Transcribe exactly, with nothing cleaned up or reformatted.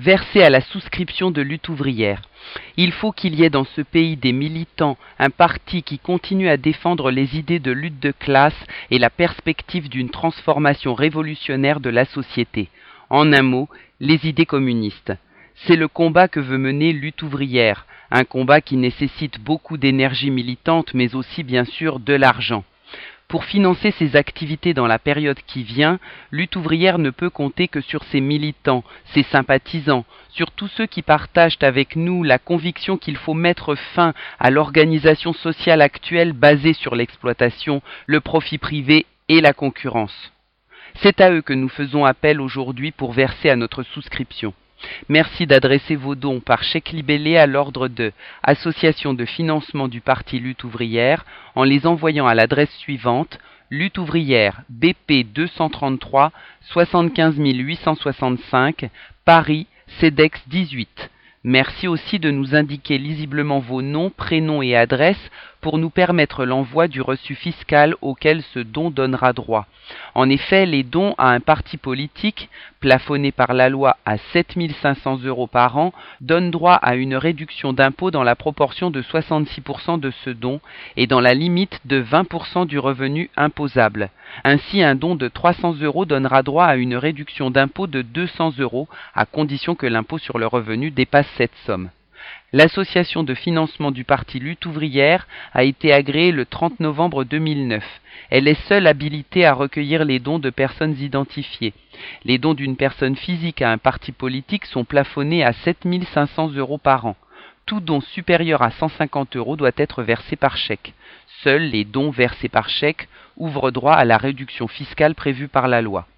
Verser à la souscription de lutte ouvrière. Il faut qu'il y ait dans ce pays des militants, un parti qui continue à défendre les idées de lutte de classe et la perspective d'une transformation révolutionnaire de la société. En un mot, les idées communistes. C'est le combat que veut mener lutte ouvrière, un combat qui nécessite beaucoup d'énergie militante mais aussi bien sûr de l'argent. Pour financer ses activités dans la période qui vient, lutte ouvrière ne peut compter que sur ses militants, ses sympathisants, sur tous ceux qui partagent avec nous la conviction qu'il faut mettre fin à l'organisation sociale actuelle basée sur l'exploitation, le profit privé et la concurrence. C'est à eux que nous faisons appel aujourd'hui pour verser à notre souscription. Merci d'adresser vos dons par chèque libellé à l'ordre de Association de financement du Parti Lutte ouvrière en les envoyant à l'adresse suivante Lutte ouvrière B P deux cent trente-trois soixante-quinze mille huit cent soixante-cinq Paris CEDEX dix-huit. Merci aussi de nous indiquer lisiblement vos noms, prénoms et adresses pour nous permettre l'envoi du reçu fiscal auquel ce don donnera droit. En effet, les dons à un parti politique, plafonnés par la loi à sept mille cinq cents euros par an, donnent droit à une réduction d'impôt dans la proportion de soixante-six pour cent de ce don et dans la limite de vingt pour cent du revenu imposable. Ainsi, un don de trois cents euros donnera droit à une réduction d'impôt de deux cents euros, à condition que l'impôt sur le revenu dépasse cette somme. L'association de financement du Parti Lutte ouvrière a été agréée le trente novembre deux mille neuf. Elle est seule habilitée à recueillir les dons de personnes identifiées. Les dons d'une personne physique à un parti politique sont plafonnés à sept mille cinq cents euros par an. Tout don supérieur à cent cinquante euros doit être versé par chèque. Seuls les dons versés par chèque ouvrent droit à la réduction fiscale prévue par la loi.